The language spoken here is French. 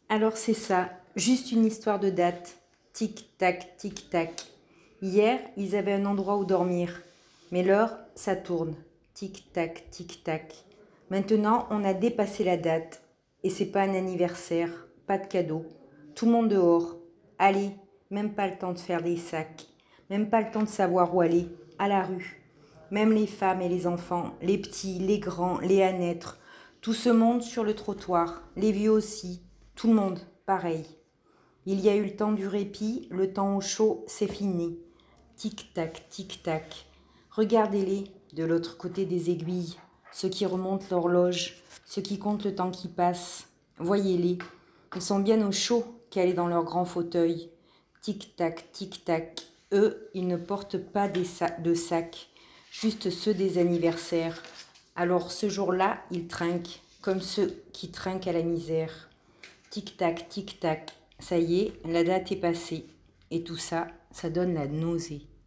Alors c'est ça, juste une histoire de date. Tic-tac, tic-tac. Hier, ils avaient un endroit où dormir. Mais l'heure, ça tourne. Tic-tac, tic-tac. Maintenant, on a dépassé la date. Et c'est pas un anniversaire, pas de cadeau. Tout le monde dehors. Allez, même pas le temps de faire des sacs. Même pas le temps de savoir où aller. À la rue. Même les femmes et les enfants, les petits, les grands, les à naître. Tout ce monde sur le trottoir. Les vieux aussi. Tout le monde, pareil. Il y a eu le temps du répit, le temps au chaud, c'est fini. Tic-tac, tic-tac. Regardez-les, de l'autre côté des aiguilles, ceux qui remontent l'horloge, ceux qui comptent le temps qui passe. Voyez-les, ils sont bien au chaud, calés dans leur grand fauteuil. Tic-tac, tic-tac. Eux, ils ne portent pas de sacs, juste ceux des anniversaires. Alors ce jour-là, ils trinquent, comme ceux qui trinquent à la misère. Tic-tac, tic-tac. Ça y est, la date est passée. Et tout ça, ça donne la nausée.